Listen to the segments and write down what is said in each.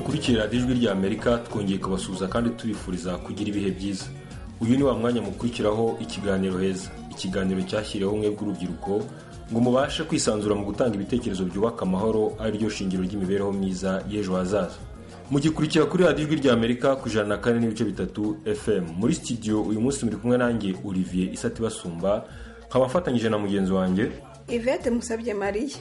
mukurikira Ijwi rya Amerika, twongeye kubasuhuza kandi tubifuriza kugira ibihe byiza. Uyu ni wa mwanya mukurikiraho ikiganiro heza, ikiganiro cyashyiriweho umwe bw'urubyiruko ngo mubashe kwisanzura mu gutanga ibitekerezo byubaka amahoro, ari ryo shingiro ry'imibereho myiza y'ejo hazaza. Mugikurikira kuri Ijwi rya Amerika ku 104.3 FM. Muri studio uyu munsi muri kumwe nanjye Olivier Isati Basumba, nk'abafatanyije na mugenzi wanjye Yvette Musabye Maria.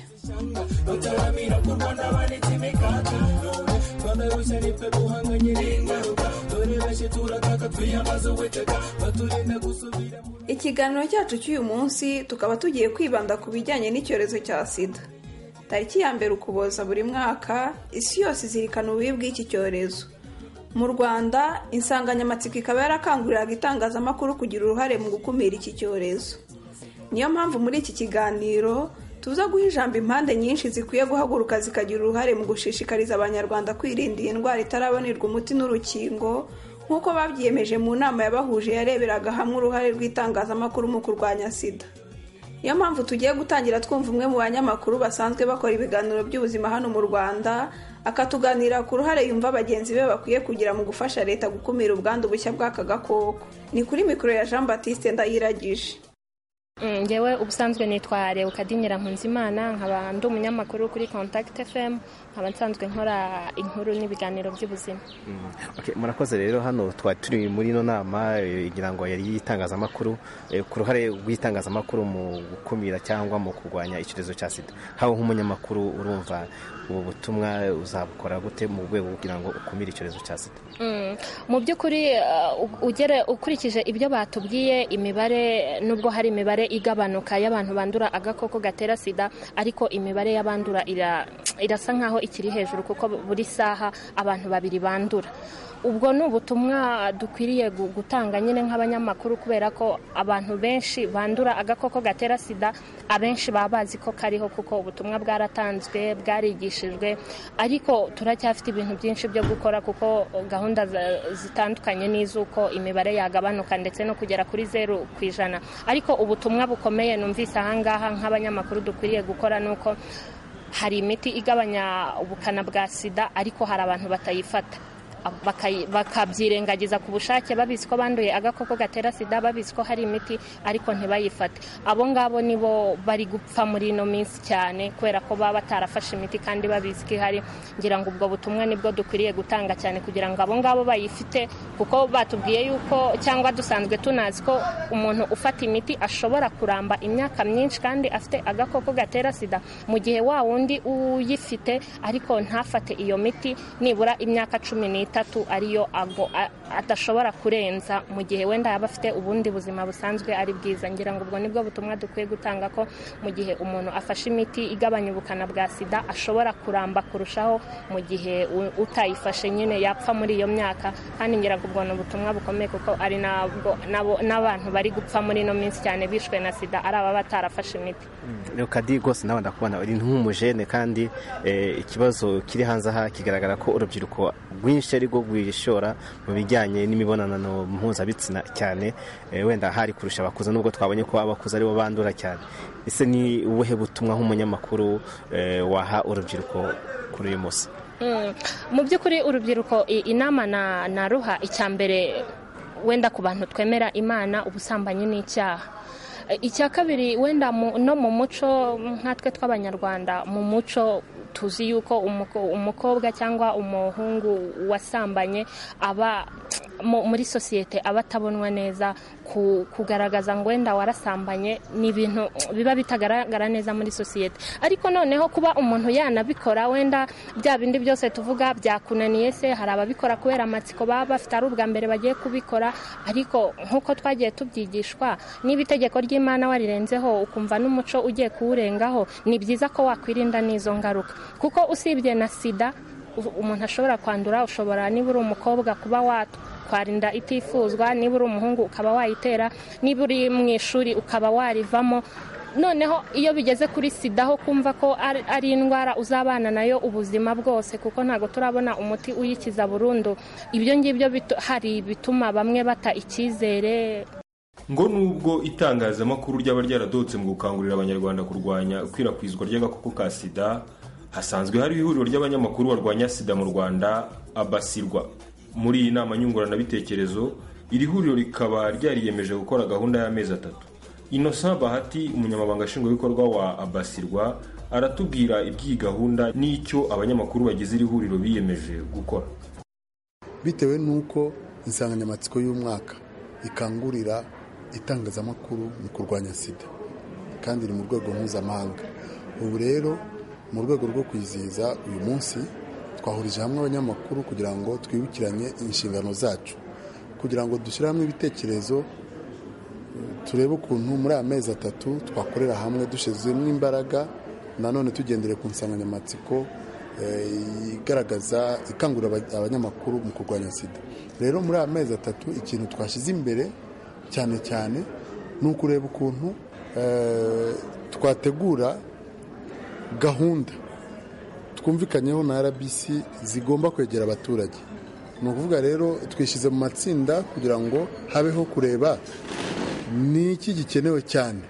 Ikiganiro cyacu cy'uyu munsi tukaba tugiye kwibanda ku bijyanye n'icyorezo cya sida. Tariki ya mbere Ukuboza buri mwaka isi yose izirikana ububi bw'iki cyorezo. Mu Rwanda insanganyamatsiko ikaba yarakanguriraga itangazamakuru kugira uruhare mu gukumira iki cyorezo. Niyo mpamvu muri iki kiganiro tuza guha ijambo impande nyinshi zikwiye guhaguruka zikagira uruhare mu gushishikariza abanyarwanda kwirinda iyi ndwara itarabonerwa umuti n'urukingo, nk'uko babyiyemeje mu nama yabahuje yareberaga hamwe uruhare rw'itangazamakuru mu kurwanya sida. Niyo mpamvu tugiye gutangira twumva umwe mu banyamakuru basanzwe bakora ibiganiro by'ubuzima hano mu Rwanda, akatuganira ku ruhare yumva bagenzi be bakwiye kugira mu gufasha leta gukumira ubwandu bushya bw'aka gakoko. Ni kuri mikoro ya Jean Baptiste Ndayiragije. Ngewe ubusanzwe nitwa Leukadinyira Mpunzimana, nkaba ndi umunyamakuru kuri Contact FM, nkaba nsanzwe nkora inkuru n'ibiganiro by'ubuzima. Murakoze rero, hano turi muri no nama igira ngo yari yitangazamakuru ku ruhare rw'itangazamakuru mu gukumira cyangwa mu kurwanya icyorezo cya sida. Haho nk'umunyamakuru urumva ubu butumwa uzabukora gute mu rwego kugira ngo ukumire icyorezo cya sida? Mu by'ukuri ukurikije ibyo batubwiye, imibare nubwo hari imibare igabanuka y'abantu bandura agakoko gatera sida, ariko imibare y'abandura irasa nkaho ikiri hejuru, kuko buri saha abantu babiri bandura. Ubwo ni ubutumwa dukwiriye gutanga nyine nk'abanyamakuru, kubera ko abantu benshi bandura agakoko gatera sida, abenshi baba bazi ko kariho kuko ubutumwa bwaratanzwe, bwarigishijwe, ariko turacyafite ibintu byinshi byo gukora, kuko gahunda zitandukanye n'iz'uko imibare yagabanuka ndetse no kugera kuri 0%. Ariko ubutumwa bukomeye numvise ahangaha nk'abanyamakuru dukwiriye gukora nuko hari imiti igabanya ubukana bwa sida, ariko hari abantu batayifata, bakabyirengagiza ku bushake, babizi ko banduye agakoko gatera sida, babizi ko hari imiti ariko ntibayifate. Abo ngabo nibo bari gupfa muri ino minsi cyane, kubera ko baba batarafashe imiti kandi babizi ko ihari. Ngira ngo ubwo butumwa nibwo dukwiriye gutanga cyane, kugira ngo abo ngabo bayifite, kuko batubwiye yuko, cyangwa dusanzwe tunazi ko umuntu ufata imiti ashobora kuramba imyaka myinshi kandi afite agakoko gatera sida, mu gihe wa wundi uyifite ariko ntafate iyo miti nibura imyaka 13 ariyo adashobora kurenza, mu gihe wenda yaba afite ubundi buzima busanzwe ari bwiza. Ngira ngo ubwo nibwo butumwa dukwiye gutanga, ko mu gihe umuntu afashe imiti igabanya ubukana bwa sida ashobora kuramba kurushaho, mu gihe utayifashe nyine yapfa muri iyo myaka. Kandi ngira ngo ubwo ni ubutumwa bukomeye, kuko ari n'abantu bari gupfa muri ino minsi cyane bishwe na sida ari aba batarafashe imiti. Leukadi, rwose nawe ndakubona uri nk'umujene, kandi ikibazo kiri hanze aha kigaragara ko urubyiruko rwinshi ari rwo rwishora mu bijyanye n'imibonano mpuzabitsina cyane, wenda hari kurusha abakuze, nubwo twabonye ko abakuze aribo bandura cyane. Ese ni ubuhe butumwa nk'umunyamakuru waha urubyiruko kuri uyu munsi? Mu by'ukuri urubyiruko inama na ruha, icyambere wenda ku bantu twemera Imana, ubusambanyi ni icyaha. Icya kabiri, wenda no mu muco nkatwe tw'Abanyarwanda, mu muco tuzi yuko umukobwa cyangwa umuhungu wasambanye aba muri sosiyete aba atabonwa neza. Kugaragaza ngo wenda warasambanye ni ibintu biba bitagaragara neza muri sosiyete, ariko noneho kuba umuntu yanabikora, wenda bya bindi byose tuvuga byakunaniye se, hari ababikora kubera amatsiko baba bafite, ari ubwa mbere bagiye kubikora. Ariko nk'uko twagiye tubyigishwa, niba itegeko ry'Imana warirenzeho ukumva n'umuco ugiye kuwurengaho, ni byiza ko wakwirinda n'izo ngaruka, kuko usibye na sida umuntu ashobora kwandura, ushobora niba uri umukobwa kuba kwarinda itifuzwa, niba uri umuhungu ukaba wayitera, niba uri mu ishuri ukaba warivamo. Noneho iyo bigeze kuri sida ho kumva ko ari indwara uzabana nayo ubuzima bwose, kuko ntago turabona umuti uyikiza burundu. Ibyo ngibyo hari bituma bamwe bata icyizere. Ngo nubwo itangazamakuru ryaba ryaradotse mu gukangurira abanyarwanda kurwanya ikwirakwizwa ry'agakoko ka sida, hasanzwe hari ihuriro ry'abanyamakuru barwanya sida mu Rwanda Abasirwa. Muri iyi nama nyunguranabitekerezo iri huriro rikaba ryariyemeje gukora gahunda y'amezi 3. Innocent Bahati, umunyamabanga nshingwabikorwa wa Abasirwa, aratubwira iby'iyi gahunda n'icyo abanyamakuru bagize iri huriro biyemeje gukora. Bitewe n'uko insanganyamatsiko y'umwaka ikangurira itangazamakuru mu kurwanya sida kandi iri mu rwego mpuzamahanga. Ubu rero mu rwego rwo kwizihiza uyu munsi twahurije hamwe abanyamakuru kugira ngo twibukiranye inshingano zacu, kugira ngo dushyire hamwe ibitekerezo, turebe ukuntu muri amezi 3 twakorera hamwe dushizemo imbaraga, nanone tugendere ku nsanganyamatsiko igaragaza ikangurira abanyamakuru mu kurwanya sida. Rero muri amezi 3 ikintu twashize imbere cyane cyane ni ukureba ukuntu twategura gahunda twumvikanyeho na RBC zigomba kwegera abaturage. Ni ukuvuga rero twishyize mu matsinda kugira ngo habeho kureba ni iki gikenewe cyane.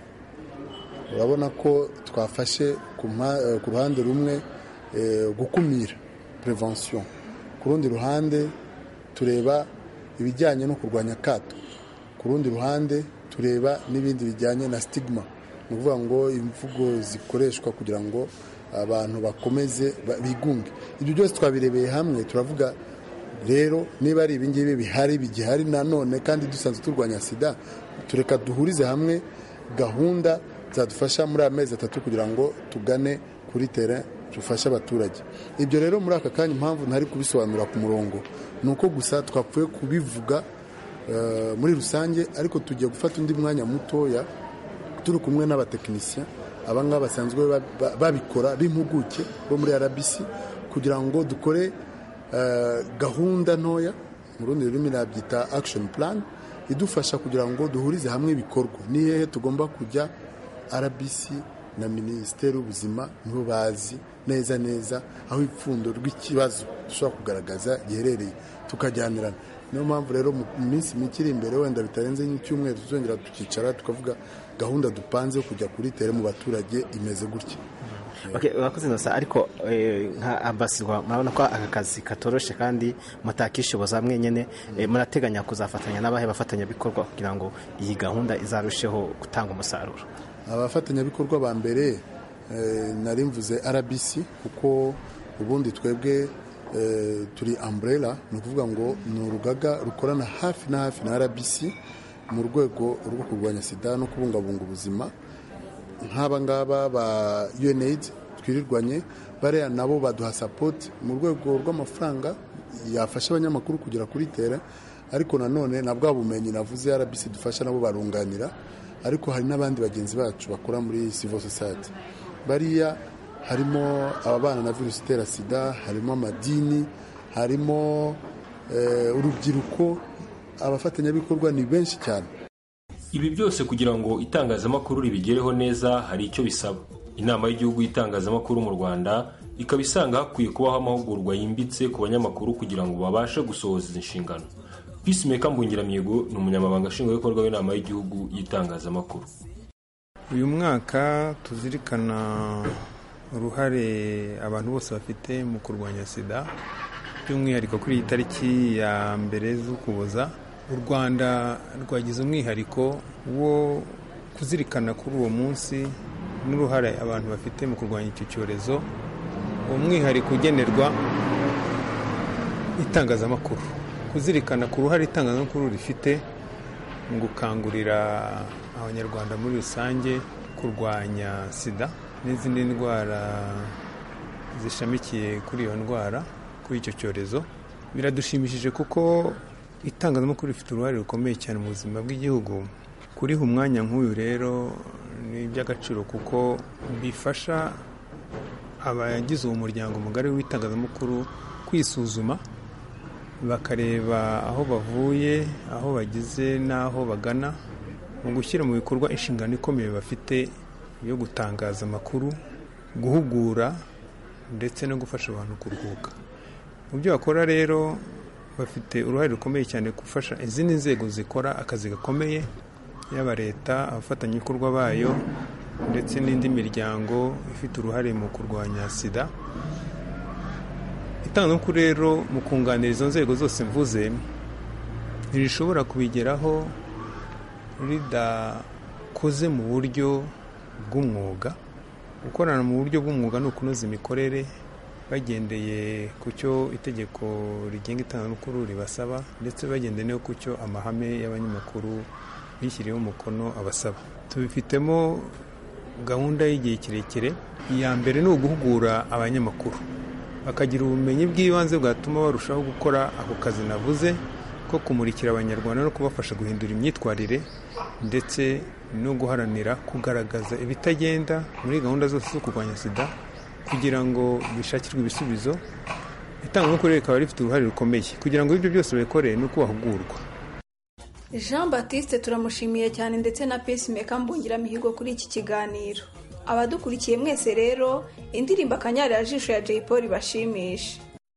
Urabona ko twafashe ku ruhande rumwe gukumira prevention, ku rundi ruhande tureba ibijyanye no kurwanya kato, ku rundi ruhande tureba n'ibindi bijyanye na stigma, ni ukuvuga ngo imvugo zikoreshwa kugira ngo abantu bakomeze bigunge. Ibyo byose twabirebeye hamwe, turavuga rero niba ari ibingibi bigihari nanone kandi dusanzwe turwanya sida, tureka duhurize hamwe gahunda zadufasha muri amezi 3 kugira ngo tugane kuri terrain dufashe abaturage. Ibyo rero muri aka kanya impamvu ntari kubisobanura ku murongo nuko gusa twapfuye kubivuga muri rusange, ariko tugiye gufata undi mwanya mutoya turi kumwe n'abatekinisiya abangaba basanzwe babikora b'impuguke bo muri RBC kugira ngo dukore gahunda ntoya, mu rundi rurimi nabyita action plan, idufasha kugira ngo duhurize hamwe ibikorwa. Ni hehe tugomba kujya? RBC na Minisiteri y'Ubuzima nibo bazi neza aho ipfundo rw'ikibazo dushobora kugaragaza giherereye, tukajyanirana. Niyo mpamvu rero mu minsi mikiri imbere, wenda bitarenze n'icyumweru, tuzongera tukicara tukavuga gahunda dupanze kujya kuri tere mu baturage imeze gutya. Okay, urakoze Innocent, ariko nka Abasirwa murabona ko aka kazi katoroshe kandi mutakishoboza mwenyene, murateganya kuzafatanya n'abahe bafatanyabikorwa kugira ngo iyi gahunda izarusheho gutanga umusaruro? Abafatanyabikorwa ba mbere nari mvuze RBC, kuko ubundi twebwe turi umbrella, ni ukuvuga ngo ni urugaga rukorana hafi na RBC mu rwego rwo kurwanya sida no kubungabunga ubuzima. Nk'aba ngaba ba UNAIDS twirirwanye, bariya nabo baduha support mu rwego rw'amafaranga yafasha abanyamakuru kugera kuri tere, ariko nanone na bwa bumenyi navuze RBC dufasha nabo barunganira. Ariko hari n'abandi bagenzi bacu bakora muri civil society, bariya harimo ababana na virusi itera sida, harimo amadini, harimo urubyiruko. Abafatanyabikorwa ni benshi cyane. Ibi byose kugira ngo itangazamakuru ribigereho neza hari icyo bisaba. Inama y'igihugu y'itangazamakuru mu Rwanda ikaba isanga hakwiye kubaho amahugurwa yimbitse ku banyamakuru kugira ngo babashe gusohoza izi nshingano. Peacemaker Mbungiramihigo ni umunyamabanga nshingwabikorwa w'inama y'igihugu y'itangazamakuru. Uyu mwaka tuzirikana uruhare abantu bose bafite mu kurwanya sida, by'umwihariko kuri iyi tariki ya 2 z'Ukuboza. U Rwanda rwagize umwihariko wo kuzirikana kuri uwo munsi n'uruhare abantu bafite mu kurwanya icyo cyorezo. Uwo mwihariko ugenerwa itangazamakuru, kuzirikana ku ruhare itangazamakuru rifite mu gukangurira abanyarwanda muri rusange kurwanya sida n'izindi ndwara zishamikiye kuri iyo ndwara, kuri icyo cyorezo. Biradushimishije kuko itangazamakuru rifite uruhare rukomeye cyane mu buzima bw'igihugu. Kuriha umwanya nk'uyu rero ni iby'agaciro kuko bifasha abagize uwo muryango mugari w'itangazamakuru kwisuzuma, bakareba aho bavuye, aho bagize n'aho bagana, mu gushyira mu bikorwa inshingano ikomeye bafite yo gutangaza amakuru, guhugura ndetse no gufasha abantu kuruhuka. Mu byo bakora rero bafite uruhare rukomeye cyane gufasha izindi nzego zikora akazi gakomeye, yaba leta, abafatanyabikorwa bayo, ndetse n'indi miryango ifite uruhare mu kurwanya sida. Itangazamakuru rero mu kunganira izo nzego zose mvuze ntirishobora kubigeraho ridakoze mu buryo bw'umwuga. Gukorana mu buryo bw'umwuga ni ukunoza imikorere bagendeye ku cyo itegeko rigenga itangazamakuru ribasaba, ndetse bagendeye no ku cyo amahame y'abanyamakuru bishyiriyeho umukono abasaba. Tubifitemo gahunda y'igihe kirekire. Iya mbere ni uguhugura abanyamakuru bakagira ubumenyi bw'ibanze bwatuma barushaho gukora ako kazi navuze ko kumurikira abanyarwanda no kubafasha guhindura imyitwarire, ndetse no guharanira kugaragaza ibitagenda muri gahunda zose zo kurwanya sida kugira ngo bishakirwe ibisubizo. Itangazamakuru rikaba rifite uruhare rukomeye kugira ngo ibyo byose babikore no kubahugurwa. Jean Baptiste turamushimiye cyane, ndetse na Peacemaker Mbungiramihigo kuri iki kiganiro. Abadukurikiye mwese rero, indirimbo Akanyarira Jisho ya Jay Polly bashimisha.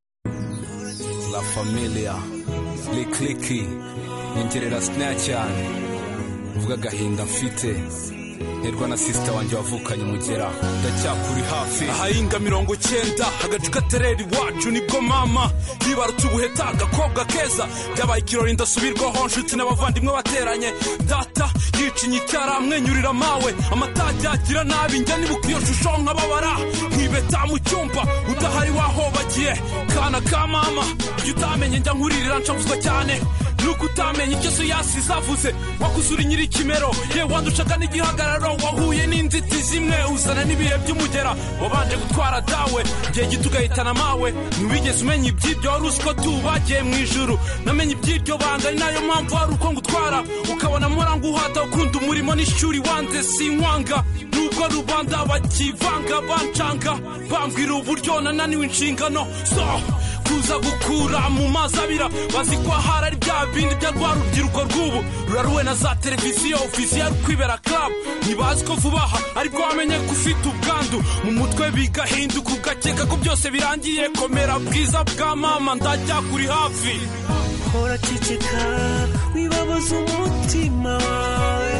La Familia Likliki Ningerera Snatchan Vuga gahinda mfite Nerwa na sister wanjye wavukanye Mugera ndacyakuri hafi ahahinga 90 agacu katereri wacu nibwo mama yibarutse ubuheta agakobwa keza byabaye ikirori ndasubirwaho nshuti n'abavandimwe bateranye data yicinye icyara amwenyurira mawe amatajya agira nabi njya nibukiyo shusho nkababara nkibeta mu cyumba udahari waho bagiye kana ka mama utamenye njya nkuririra ncavuzwa cyane nuko utamenye icyo so yasizavuze wakuzura nyiri kimero ye wanducaga n'igihagararo wahuye n'inzitizi imwe uzana n'ibihe by'umugera wabanje gutwara dawe gihe gitugahitana mawe ntubigeze umenya iby'ibyo wari uzi ko tubagiye mu ijuru namenye iby'iryo banga ari nayo mpamvu hari uko ngutwara ukabona mpora nguhata ukunda umurimo n'ishuri wanze sinkwanga nubwo rubanda bakivanga bancanga bambwira uburyo nananiwe inshingano so kuza gukura mu mazabira baziko hari bya bindi bya rwarubyiruko rw'ubu ruraruwe na za televiziyo officiel kwibera club nibazi ko vubaha ariko wamenye kufite ubwandu mu mutwe bigahinduka ugakeka ko byose birangiye komera bwiza bwa mama ndajya kuri hafi hora ciceka wibabaza umutima wawe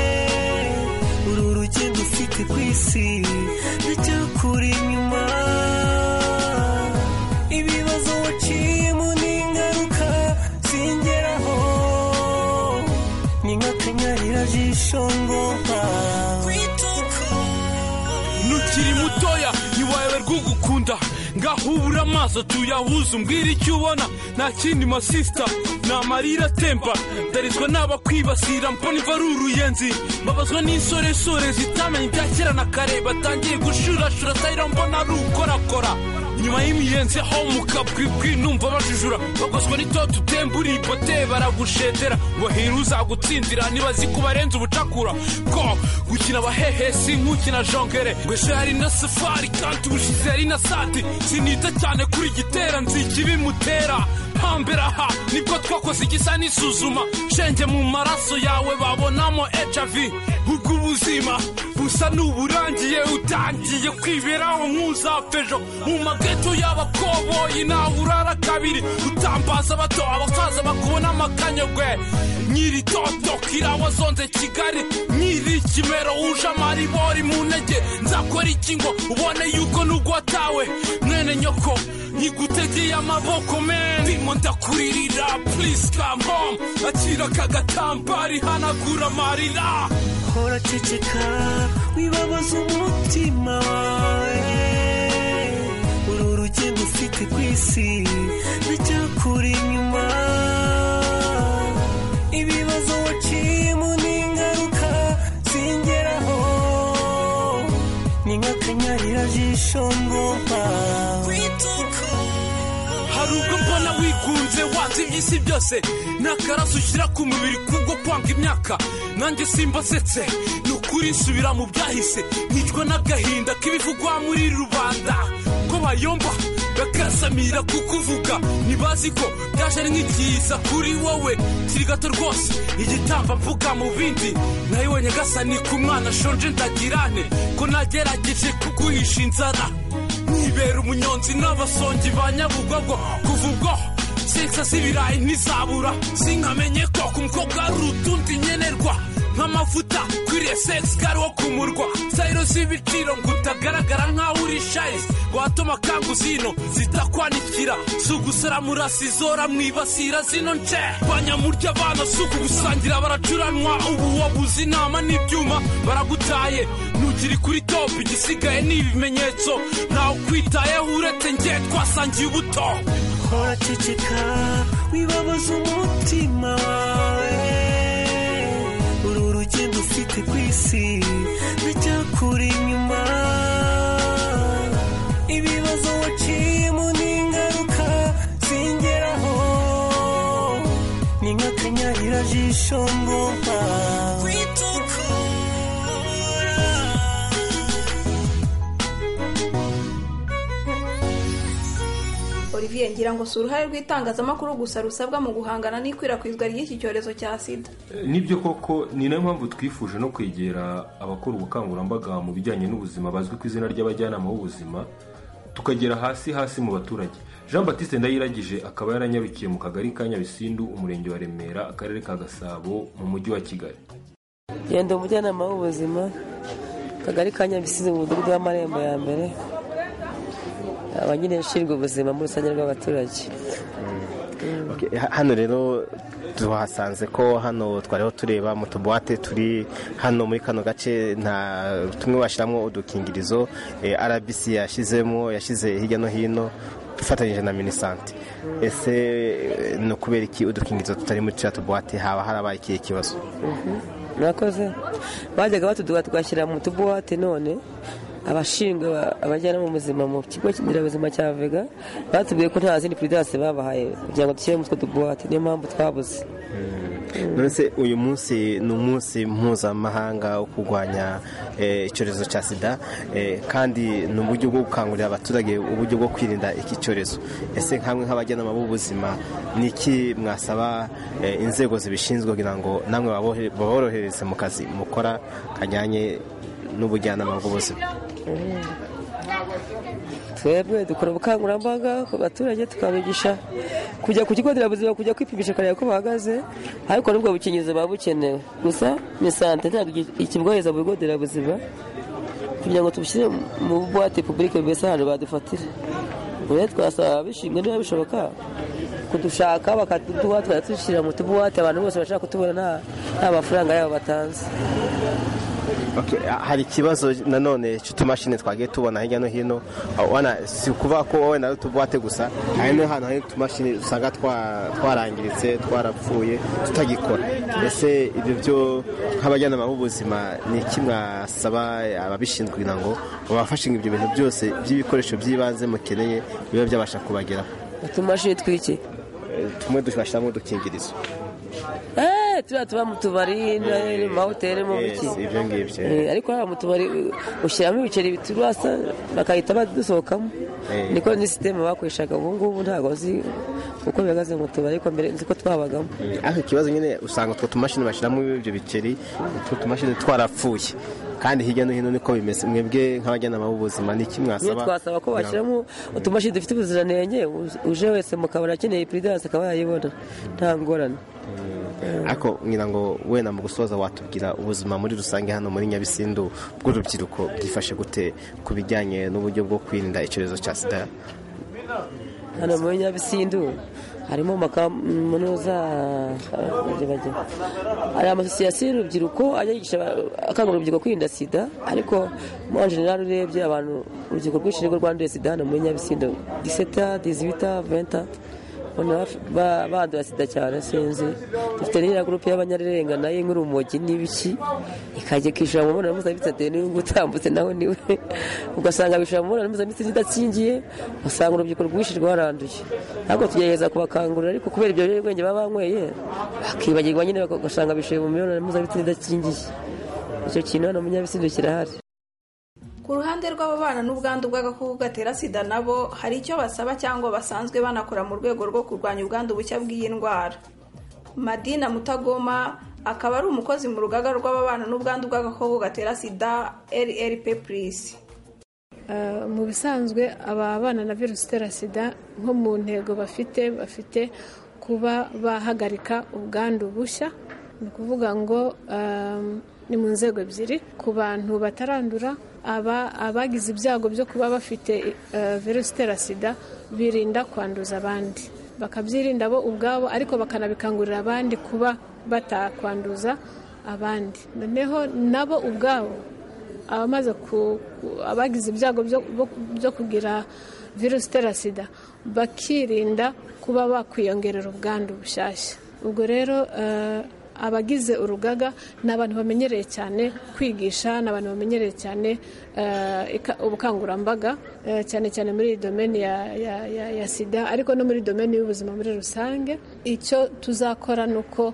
uru rugendo ufite ku isi ndajya kuri nyuma ibibazo waciyemo n'ingaruka zingeraho ni nk'akanyarira jisho ngoha nukiri mutoya niwawe rwugukunda ngahubura amaso tuyahuza umbwira icyo ubona nta kindi ma sister n'amarira atemba darizwa n'abakwibasira mbona iva ari uruyenzi mbabazwa n'insoresore zitamenye ibya kera na kare batangiye gushurashura sayira mbona ari ukorakora nyuma y'imiyenzi aho mu kabwibwi numva bajujura bagoswa n'itoto utembura ipote baragushetera wahera uzagutsindira nibazi ko barenze ubucakura ko gukina abahehesi nk'ukina jongere ngweshe hari na safari kandi ubushize hari na sati sinita cyane kuri gitera nziki bimutera hambera ha nibwo twakoze igisa n'isuzuma shenge mu maraso yawe babonamo HIV ubwo ubuzima busa n'uburangiye utangiye kwiberaho nk'uzapfejo mu mageto y'abakoboyi nawe urara kabiri utambaza bato abasaza bakubona amakanyogwe nyiri toto kirawa zonze Kigali nyiri kimero uje amaribori mu ntege nzakora iki ngo ubone yuko n'ugwatawe mwene nyoko nigutegeye amaboko men ndimo ndakuririra please come home akira kagatambari hanagura amarira hora ciceka wibabaza umutima wawe uru rugendo ufite ku isi ndajya kuri nyuma ibibazo waciyemo n'ingaruka zingeraho ni nk'akanyarira jisho ngoha hari ubwo mbona wigunze wanze iby'isi byose n'akaraso ushyira ku mubiri kubwo kwanga imyaka nanjye simbasetse ni ukuri nsubira mu byahise nicwa n'agahinda k'ibivugwa muri rubanda ko bayomba bakasamira kukuvuga ntibazi ko byaje ari nk'ikiza kuri wowe kiri gato rwose igitamba mvuga mu bindi nayibonye gasa ni ku mwana shonje ndagirane ko nagerageje kuguhisha inzara nibera umunyonzi n'abasongi ba Nyabugogo kuva ubwo sensa z'ibirayi ntizabura sinkamenye ko ku mukobwa ari utundi nyenerwa nk'amavuta kwiriye sex gari wo kumurwa sayiro z'ibiciro ngo utagaragara nk'aho uri shayizi ngo hatuma kangu zino zitakwanikira sugusara murasizora mwibasira zino nce banyamurya abana suku gusangira baracuranwa ubu wabuze inama n'ibyuma baragutaye ntukiri kuri top igisigaye ni ibimenyetso ntawe ukwitayeho uretse njye twasangiye ubuto hora ceceka wibabaza umutima wawe uru rugendo ufite ku isi bicyakura inyuma ibibazo waciyemo n'ingaruka zingeraho ni nk'akanyarira jisho ngomba Olivier ngira ngo si uruhare rw'itangazamakuru gusa rusabwa mu guhangana n'ikwirakwizwa ry'iki cyorezo cya sida. Nibyo koko ni nayo mpamvu twifuje no kwegera abakora ubukangurambaga mu bijyanye n'ubuzima bazwi ku izina ry'abajyanama b'ubuzima tukagera hasi mu baturage. Jean Baptiste Ndayiragije akaba yaranyarukiye mu kagari ka Nyabisindu umurenge wa Remera akarere ka Gasabo mu mujyi wa Kigali. Yenda umujyanama w'ubuzima kagari ka Nyabisindu mu mudugudu w'Amarembo ya mbere abanyine nshinzwe ubuzima muri rusange rw'abaturage. Hano rero tuhasanze ko hano twariho tureba mu tubuwate turi hano muri kano gace nta tumwe bashyiramo udukingirizo RBC yashyize hirya no hino dufatanyije na Minisante. Ese no kubera iki udukingirizo tutari muri tubuwate haba harabaye ikihe kibazo? Murakoze bajyaga batuduha tugashyira mu tubuwate none abashinzwe abajyanama b'ubuzima mu kigo cy'indirabuzima cya Vega batubwiye ko nta zindi prudence babahaye kugira ngo dushyire mu two tubuwate niyo mpamvu twabuze. Nonese uyu munsi ni umunsi mpuzamahanga wo kurwanya icyorezo cya sida kandi ni uburyo bwo gukangurira abaturage uburyo bwo kwirinda iki cyorezo. Ese nkamwe nk'abajyanama b'ubuzima ni iki mwasaba inzego zibishinzwe kugira ngo namwe baborohereze mu kazi mukora kajyanye n'ubujyanama bw'ubuzima? Twebwe dukora ubukangurambaga ku baturage tukabigisha kujya ku kigo nderabuzima kujya kwipimisha kareba ko bahagaze ariko nubwo bukingizo babukenewe gusa Minisante ntabwo ikibwohereza mu bigo nderabuzima kugira ngo tubishyire mu buwate publique mbese ahantu badufatira. Ubu twasaba bishinzwe niba bishoboka kudushaka bakaduha twashyira mu tubuwate abantu bose bashaka kutubona nta mafaranga yabo batanze. Hari ikibazo nanone cy'utumashini twagiye tubona hirya no hino si ukuvuga ko wowe nawe tubuwate gusa hari n'ahantu hari utumashini usanga twarangiritse twarapfuye tutagikora. Ese ibyo byo nk'abajyanama b'ubuzima ni iki mwasaba ababishinzwe kugira ngo babafashe ibyo bintu byose by'ibikoresho by'ibanze mukeneye biba byabasha kubageraho? Utumashini twiki tumwe dushyiramo udukingirizo turiya tuba mu tubari mu mahoteli mu biki ibyo ngibyo ariko haba mu tubari ushyiramo ibiceri biturasa bakahita badusohokamo niko ni sisiteme bakoreshaga. Ubu ngubu ntabwo nzi uko bihagaze mu tubari ariko mbere nzi ko twabagamo. ariko ikibazo nyine usanga utwo tumashini bashyiramo ibyo biceri utwo tumashini twarapfuye kandi hirya no hino niko bimeze. Mwebwe nk'abajyanama b'ubuzima ni iki mwasaba? Twasaba ko bashyiramo utumashini dufite ubuziranenge uje wese mu kabari akeneye prudence akaba yayibona nta ngorane. Ariko ngira ngo wenda mu gusoza watubwira ubuzima muri rusange hano muri Nyabisindu bw'urubyiruko bwifashe gute ku bijyanye n'uburyo bwo kwirinda icyorezo cya sida? Hano muri Nyabisindu harimo makaminuza hari amasosiyasiyo y'urubyiruko ayigisha akangurira urubyiruko kwirinda sida ariko mu general urebye abantu urubyiruko rwinshi nirwo rwanduye sida hano muri Nyabisindu 17 18 20 bandura sida cyane sinzi. Dufite n'iriya gurupe y'abanyarenga nayo nk'urumogi n'ibiki ikajya kwishyura mu mibonano mpuzabitsina n'ubwo utambutse naho niwe ugasanga bishyura mu mibonano mpuzabitsina idakingiye ugasanga urubyiruko rwinshi rwaranduye. Ntabwo tugerageza kubakangurira ariko kubera ibyo biyobyabwenge baba banyweye bakibagirwa nyine ugasanga bishyuye mu mibonano mpuzabitsina idakingiye. Icyo kintu hano mu Nyabisindu kirahari. Ku ruhande rw'ababana n'ubwandu bw'agakoko gatera sida nabo hari icyo basaba cyangwa basanzwe banakora mu rwego rwo kurwanya ubwandu bushya bw'iyi ndwara. Madina Mutagoma akaba ari umukozi mu rugaga rw'ababana n'ubwandu bw'agakoko gatera sida LRP+. Mu bisanzwe ababana na virusi itera sida nko mu ntego bafite kuba bahagarika ubwandu bushya ni ukuvuga ngo ni mu nzego ebyiri. Ku bantu batarandura, abagize ibyago byo kuba bafite virusi itera sida birinda kwanduza abandi, bakabyirinda bo ubwabo, ariko bakanabikangurira abandi kuba batakwanduza abandi. Noneho nabo ubwabo abagize ibyago byo kugira virusi itera sida bakirinda kuba bakwiyongerera ubwandu bushyashya. Ubwo rero abagize urugaga ni abantu bamenyereye cyane kwigisha, ni abantu bamenyereye cyane ubukangurambaga, cyane cyane muri iyi domeni ya sida, ariko no muri domeni y'ubuzima muri rusange. Icyo tuzakora ni uko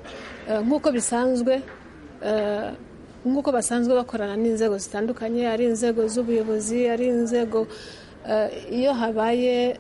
nk'uko basanzwe bakorana n'inzego zitandukanye, ari inzego z'ubuyobozi, ari inzego iyo habaye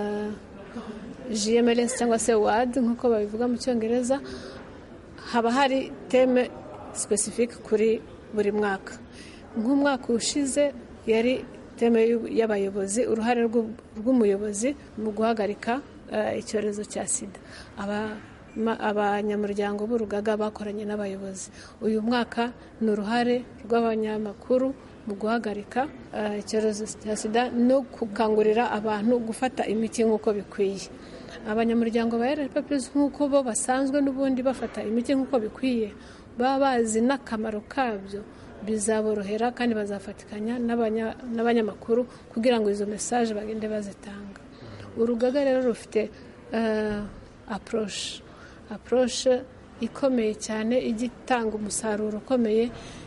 GMLS cyangwa se WAD nk'uko babivuga mu Cyongereza, haba hari teme specific kuri buri mwaka. Nk'umwaka ushize yari teme y'abayobozi, uruhare rw'umuyobozi mu guhagarika icyorezo cya sida. Abanyamuryango b'urugaga bakoranye n'abayobozi. Uyu mwaka ni uruhare rw'abanyamakuru mu guhagarika icyorezo cya sida no gukangurira abantu gufata imiti nk'uko bikwiye. Abanyamuryango ba RP+ nk'uko bo basanzwe n'ubundi bafata imiti nk'uko bikwiye, baba bazi n'akamaro kabyo, bizaborohera kandi bazafatikanya n'abanyamakuru kugira ngo izo message bagende bazitanga. Urugaga rero rufite approche ikomeye cyane, igitanga umusaruro ukomeye,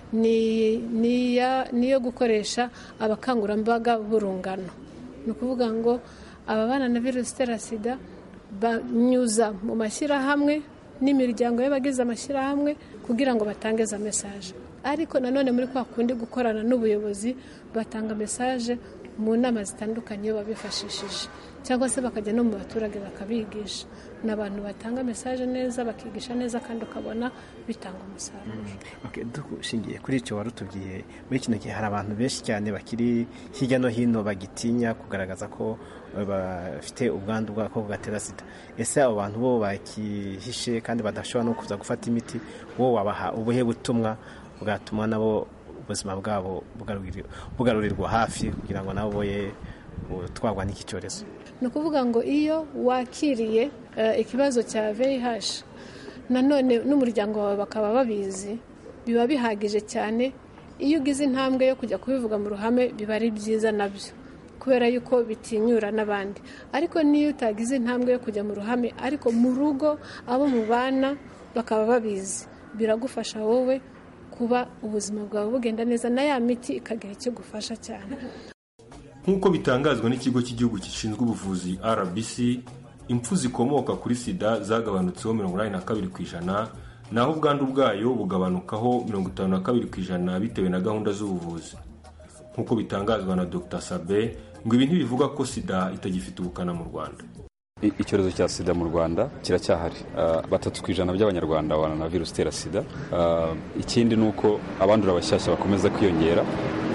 niyo gukoresha abakangurambaga b'urungano. Ni ukuvuga ngo ababana na virusi itera sida banyuza mu mashyirahamwe n'imiryango y'abagize amashyirahamwe kugira ngo batange za message, ariko nanone muri kwa kundi gukorana n'ubuyobozi batanga message mu nama zitandukanye babifashishije, cyangwa se bakajya no mu baturage bakabigisha. N'abantu batanga message neza, bakigisha neza, kandi ukabona bitanga umusaruro. Dushingiye kuri icyo warutubwiye, muri kino gihe hari abantu benshi cyane bakiri hirya no hino bagitinya kugaragaza ko bafite ubwandu bw'agakoko gatera sida. Ese abo bantu bo bakihishe kandi badashobora no kuza gufata imiti, wowe wabaha ubuhe butumwa bwatuma nabo ubuzima bwabo bugarurirwa hafi kugira ngo nabo boye twagwa n'iki cyorezo? Ni ukuvuga ngo iyo wakiriye ikibazo cya VIH, nanone n'umuryango wawe bakaba babizi, biba bihagije cyane. Iyo ugize intambwe yo kujya kubivuga mu ruhame, biba ari byiza nabyo, kubera yuko bitinyura n'abandi. Ariko niyo utagize intambwe yo kujya mu ruhame, ariko mu rugo abo mubana bakaba babizi, biragufasha wowe kuba ubuzima bwawe bugenda neza, na ya miti ikagira icyo gufasha cyane. Nk'uko bitangazwa n'ikigo cy'igihugu gishinzwe ubuvuzi RBC, impfu zikomoka kuri sida zagabanutseho 82%, naho ubwandu bwayo bugabanukaho 52% bitewe na gahunda z'ubuvuzi. Nk'uko bitangazwa na Dr. Sabe, ngo ibi ntibivuga ko sida itagifite ubukana mu Rwanda. Icyorezo cya sida mu Rwanda kiracyahari. 3% by'abanyarwanda babana na virusi itera sida. Ikindi nuko abandura bashyashya bakomeza kwiyongera.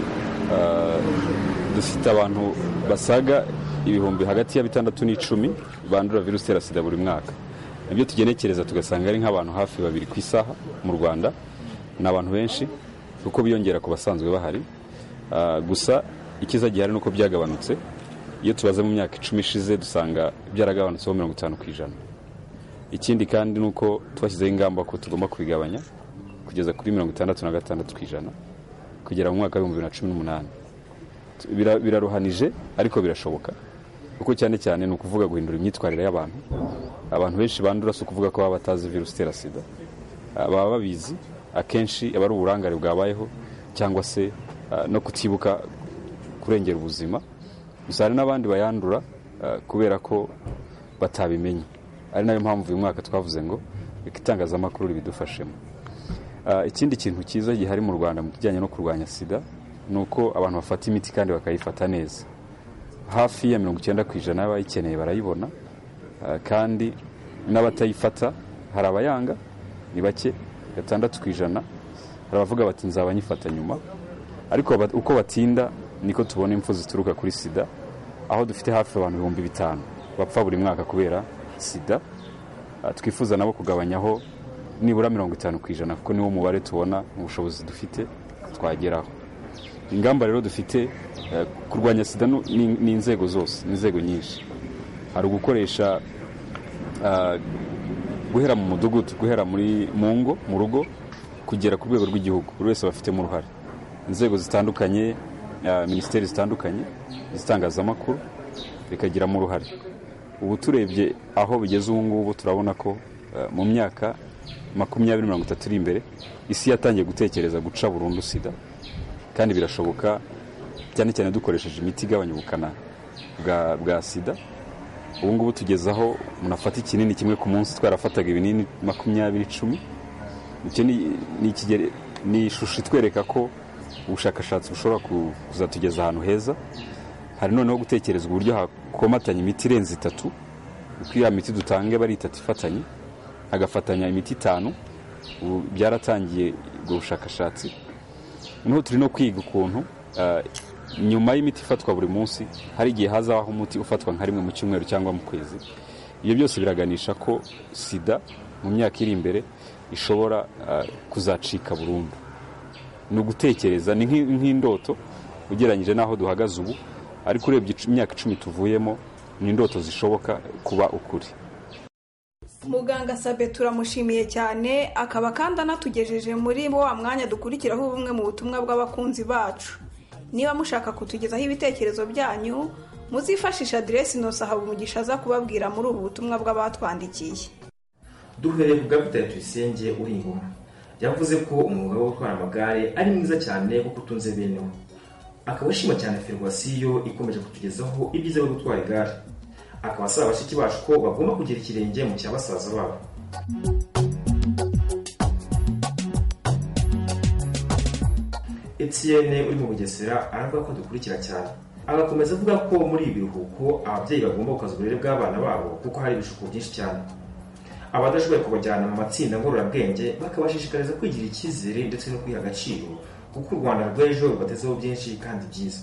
Dufite abantu basaga ibihumbi hagati ya 6 n'10 bandura virusi itera sida buri mwaka. Nibyo tugenekereza tugasanga ari nk'abantu hafi 2 ku isaha mu Rwanda. Ni abantu benshi kuko biyongera ku basanzwe bahari. Gusa ikiza gihari nuko byagabanutse. Iyo tubaze mu myaka 10 ishize dusanga byaragabanutseho 50%. Ikindi kandi nuko twashyizeho ingamba ko tugomba kubigabanya kugeza kuri 66% kugera mu mwaka wa 2018. Biraruhanije ariko birashoboka, kuko cyane cyane ni ukuvuga guhindura imyitwarire y'abantu. Abantu benshi bandura si ukuvuga ko baba batazi virusi itera sida, baba babizi, akenshi aba ari uburangare bwabayeho cyangwa se no kutibuka kurengera ubuzima. Gusa hari n'abandi bayandura kubera ko batabimenye. Ari nayo mpamvu uyu mwaka twavuze ngo itangazamakuru ribidufashemo. Ikindi kintu cyiza gihari mu Rwanda mu kijyanye no kurwanya sida nuko abantu bafata imiti kandi bakayifata neza. Hafi ya 90% y'abayikeneye barayibona, kandi n'abatayifata hari abayanga, ni bake, 6%. Hari abavuga bati nzaba nyifata nyuma, ariko uko batinda niko tubona impfu zituruka kuri sida, aho dufite hafi abantu 5,000 bapfa buri mwaka kubera sida. Twifuza nabo kugabanyaho nibura 50% kuko niwo mubare tubona mu bushobozi dufite twageraho. Ingamba rero dufite kurwanya sida ni inzego zose, ni inzego nyinshi. Hari ugukoresha guhera mu mudugudu, guhera mu rugo kugera ku rwego rw'igihugu, buri wese bafitemo uruhare. Inzego zitandukanye, minisiteri zitandukanye, izitangazamakuru bikagiramo uruhare. Ubu turebye aho bigeze ubu ngubu turabona ko mu myaka 20-30 iri imbere isi yatangiye gutekereza guca burundu sida, kandi birashoboka cyane cyane dukoresheje imiti igabanya ubukana bwa sida. Ubu ngubu tugezaho munafata ikinini kimwe ku munsi, twarafataga ibinini 20-10. Icyo ni ishusho itwereka ko ubushakashatsi bushobora kuzatugeza ahantu heza. Hari noneho gutekerezwa uburyo hakomatanya imiti irenze 3, uko iya miti dutange bari 3 ifatanye, hagafatanya imiti 5. Ubu byaratangiye ubwo bushakashatsi. Noneho turi no kwiga ukuntu nyuma y'imiti ifatwa buri munsi hari igihe hazaho umuti ufatwa nka rimwe mu cyumweru cyangwa mu kwezi. Ibyo byose biraganisha ko sida mu myaka iri imbere ishobora kuzacika burundu. Ni ugutekereza, ni nk'indoto ugereranyije n'aho duhagaze ubu, ariko urebye imyaka 10 tuvuyemo ni indoto zishoboka kuba ukuri. Muganga Sabe turamushimiye cyane, akaba kandi anatugejeje muri wa mwanya dukurikiraho bumwe mu butumwa bw'abakunzi bacu. Niba mushaka kutugezaho ibitekerezo byanyu, muzifashisha adresi Inosahabumugisha aza kubabwira muri ubu butumwa bw'abatwandikiye. Duhereye ku Gapita Tuyisenge uri Ingoma, yavuze ko umwuga wo gutwara amagare ari mwiza cyane kuko utunze beneho. Akaba ashima cyane Ferwasiyo ikomeje kutugezaho ibyiza byo gutwara igare. Akaba asaba abashiki bacu ko bagomba kugira ikirenge mu cyabasaza babo. Etienne uri mu Bugesera aravuga ko dukurikira cyane. Agakomeza avuga ko muri ibi biruhuko ababyeyi bagomba gukaza uburere bw'abana babo kuko hari ibishuko byinshi cyane. Abadashoboye kubajyana mu matsinda ngororamubwenge bakabashishikariza kwigira icyizere ndetse no kwiha agaciro kuko u Rwanda rw'ejo rubatezeho byinshi kandi byiza.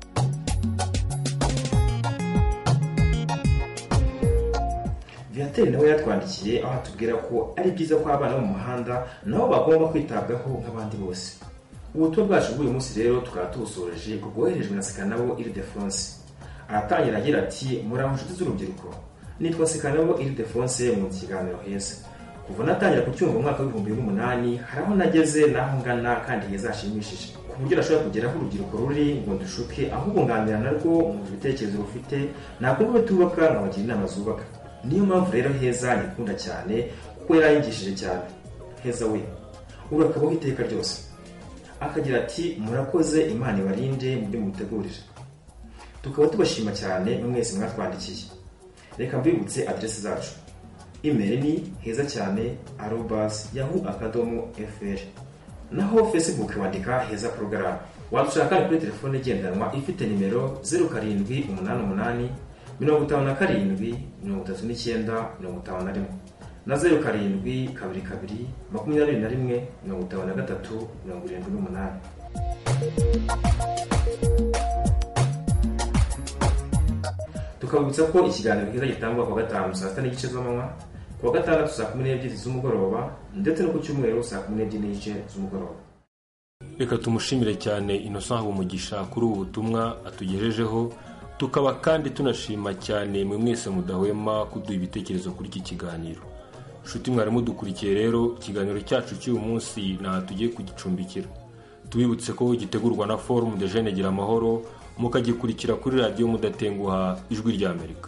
Viateur nawe yatwandikiye aho atubwira ko ari byiza ko abana bo mu muhanda nabo bagomba kwitabwaho nk'abandi bose. Ubutumwa bwacu bw'uyu munsi rero tukaba tubusoreje bwoherejwe na Sekanabo Ildefonse. Aratangira agira ati muraho inshuti z'urubyiruko, nitwa Sekanabo Ildefonse mu kiganiro heza. Kuva natangira kucyumva mu mwaka w'2008 hari aho nageze naho ngana kandi heza hashimishije ku buryo nashobora kugeraho urubyiruko ruri ngo ndushuke ahubwo nganira narwo mu bitekerezo rufite nakumva batubaka nkabagira inama zubaka. Niyo mpamvu rero heza nyikunda cyane kuko yarayigishije cyane. Heza we urakabaho iteka ryose. Akagira ati murakoze, Imana ibarinde mu byo mutegurije. Tukaba tubashima cyane mwese mwatwandikiye. Reka mbibutse adresse zacu. Email ni heza-yahoo.fr. Naho Facebook wandika heza program. Wadushaka kuri telefone igendanwa ifite nimero 0788 57 39 na 0722 21 73 Tukabutsa ko ikiganiro heza gitangwa ku gatanu saa 6:30 z'amanywa, ku gatandatu saa 12 z'umugoroba ndetse no ku cyumweru saa 12:30 z'umugoroba. Reka tumushimire cyane Inosahabumugisha kuri ubu butumwa atugejejeho. Tukaba kandi tunashima cyane mwe mwese mudahwema kuduha ibitekerezo kuri iki kiganiro. Nshuti mwarimu dukurikiye rero, ikiganiro cyacu cy'uyu munsi na tugiye kugicumbikira. Tubibutse ko gitegurwa na Forum de Jeunes Gira Amahoro, mukagikurikira kuri radio Mudatenguha Ijwi rya Amerika.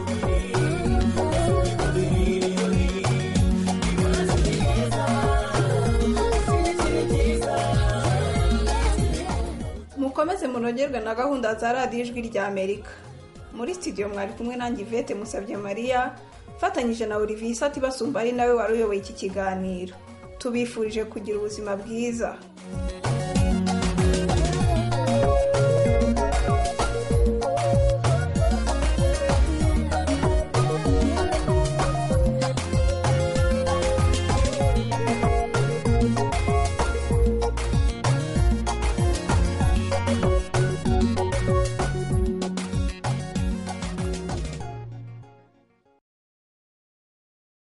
Mukomeze munogerwe na gahunda za radio Ijwi rya Amerika. Muri studio mwari kumwe nanjye Yvette Musabye Maria, fatanyije na Olivier Sati Basumba ari nawe waruyoboye iki kiganiro. Tubifurije kugira ubuzima bwiza.